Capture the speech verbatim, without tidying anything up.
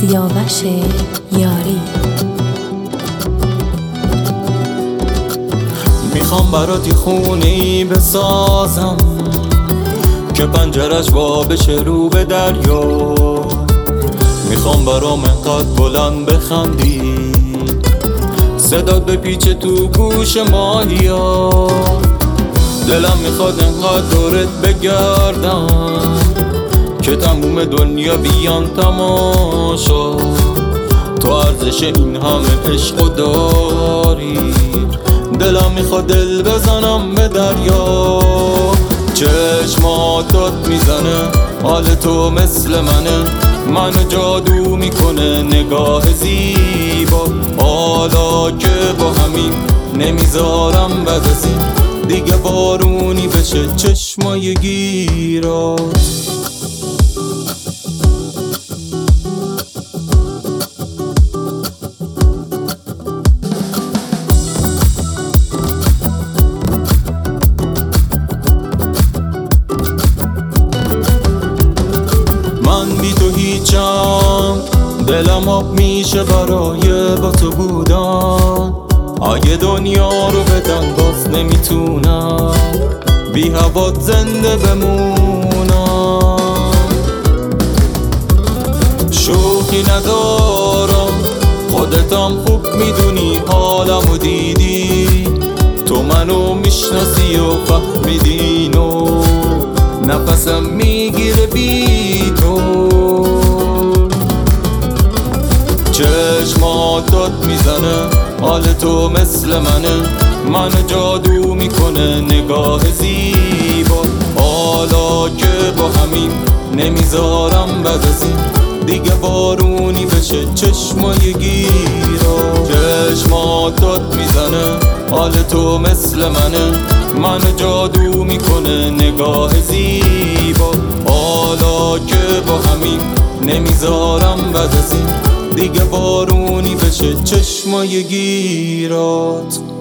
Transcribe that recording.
سیاوش یاری. میخوام براتی خونه‌ای بسازم که پنجرش وا بشه رو به دریا. میخوام برام انقدر بلند بخندی صدات بپیچه تو گوش ماهیا. دلم میخواد انقدر دورت بگردم که تموم دنیا بیان تماشا. تو ارزش این همه عشق و داری. دلم میخواد دل بزنم به دریا. چشماتات میزنه حال تو مثل منه، منو جادو میکنه نگاه زیبا. حالا که با همین نمیذارم بد از این دیگه بارونی بشه چشمای گیرات. من بی تو هیچم، دلم آب میشه برای با تو بودن. اگه دنیا رو بدن باز نمیتونم بی هوات زنده بمونم. شوخی ندارم خودتم خوب میدونی حالمو دیدی. تو منو میشناسی و فهمیدین و نفسم میگیره بی تو. چشماتات میزنه حال تو مثل منه، منو جادو میکنه نگاه زیبا. حالا که با همین نمیذارم بد از این دیگه بارونی بشه چشمای گیرا. چشماتات میزنه حال تو مثل منه، منو جادو میکنه نگاه زیبا. حالا که با همین نمیذارم بد از این دیگه بارونی بشه چشمای گیرات.